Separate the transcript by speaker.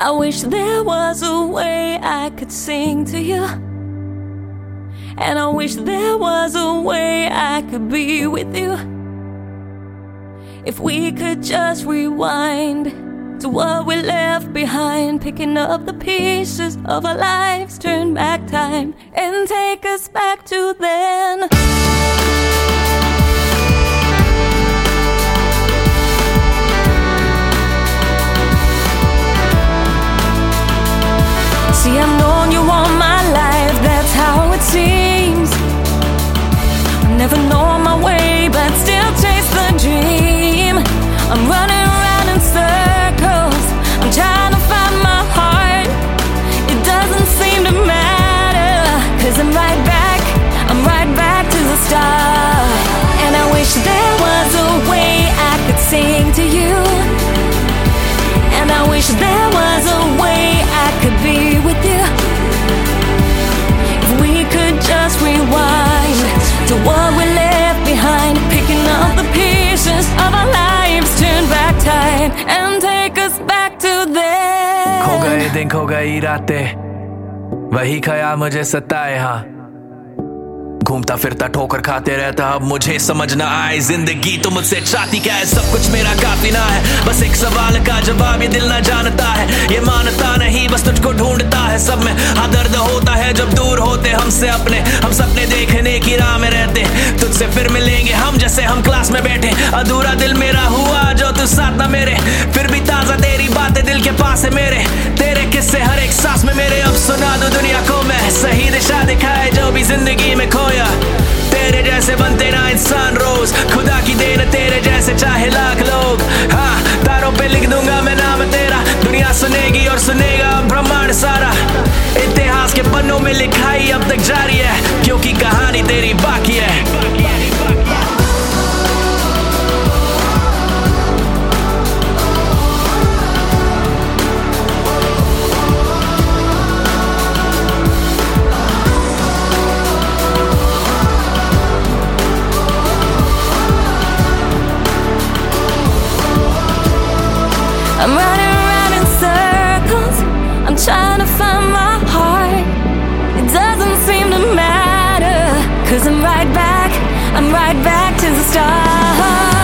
Speaker 1: I wish there was a way I could sing to you, and I wish there was a way I could be with you. If we could just rewind to what we left behind, picking up the pieces of our lives, turn back time and take us back to then. See, I've known you all my life, that's how it seems. I never know my way, but still chase the dream. I'm running around in circles, I'm trying to find my heart. It doesn't seem to matter, 'cause I'm right back to the start. And I wish there was a way I could sing to you, and I wish there was a way I could be with you. If we could just rewind to what we left behind, picking up the pieces of our lives, turn back time and take us back to then.
Speaker 2: खो गए दिन, खो गई रातें, वही ख्याल मुझे सताए। हाँ, घूमता फिरता ठोकर खाते रहता, अब मुझे समझ ना आए जिंदगी तो मुझसे चाहती क्या है। सब कुछ मेरा काफी ना है, बस एक सवाल का जवाब ये दिल ना जानता है। ये मानता नहीं, बस तुझको ढूंढता है। सब में हाँ दर्द होता है जब दूर होते हमसे अपने। हम सपने देखने की राह में रहते, तुझसे फिर मिलेंगे हम जैसे हम क्लास में बैठे। अधूरा दिल मेरा हुआ जो तू साथ ना मेरे, फिर भी ताजा तेरी बातें दिल के पास है मेरे। तेरे किस्से हर एक सांस में मेरे, अब सुना दो दुनिया को मैं सही दिशा दिखाए जो भी जिंदगी में खोया। तेरे जैसे बनते ना इंसान रोज, खुदा की देन तेरे जैसे चाहे लाख लोग। हाँ, तारों पे लिख दूंगा मैं नाम तेरा, दुनिया सुनेगी और सुनेगा ब्रह्मांड सारा। इतिहास के पन्नों में लिखाई अब तक जारी है, क्योंकि कहानी तेरी बाकी है।
Speaker 1: I'm running around in circles, I'm trying to find my heart. It doesn't seem to matter, 'cause I'm right back to the start.